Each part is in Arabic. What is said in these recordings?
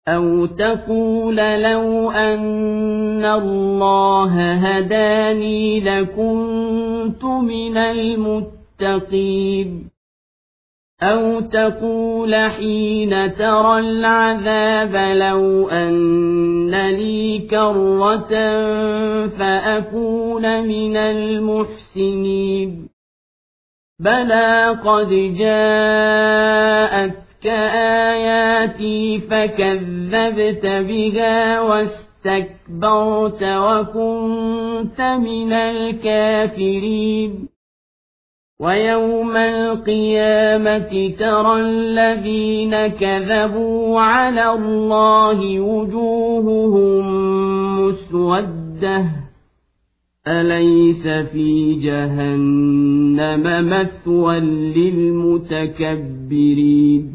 أو تقول لو أن الله هداني لكنت من المتقين أو تقول حين ترى العذاب لو أن لي كرة فأكون من المحسنين بلى قد جاءتك آياتي فكذبت بها واستكبرت وكنت من الكافرين ويوم القيامة ترى الذين كذبوا على الله وجوههم مسودة أليس في جهنم مثوى للمتكبرين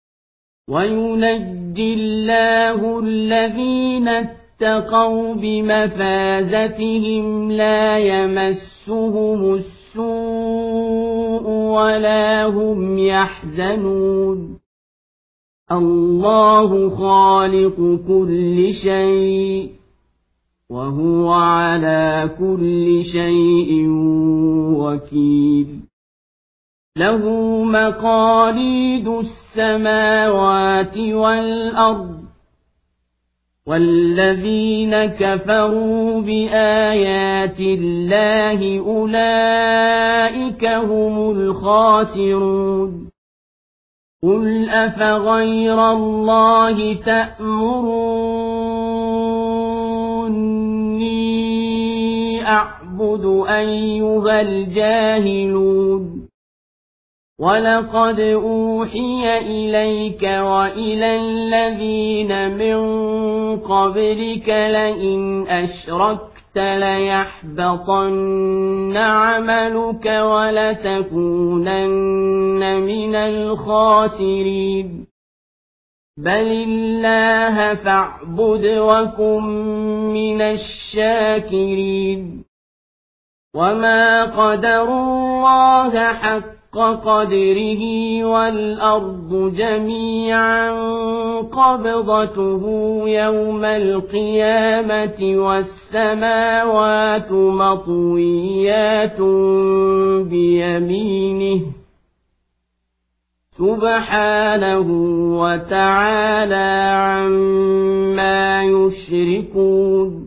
وينجي الله الذين اتقوا بمفازتهم لا يمسهم السوء ولا هم يحزنون الله خالق كل شيء وهو على كل شيء وكيل له مقاليد السماوات والأرض والذين كفروا بآيات الله أولئك هم الخاسرون قل أفغير الله تأمروني أعبد أيها الجاهلون ولقد أوحي إليك وإلى الذين من قبلك لئن أشركت ليحبطن عملك ولتكونن من الخاسرين بل الله فاعبد وكن من الشاكرين وما قدروا الله حق قدره والأرض جميعا قبضته يوم القيامة والسماوات مطويات بيمينه سبحانه وتعالى عما يشركون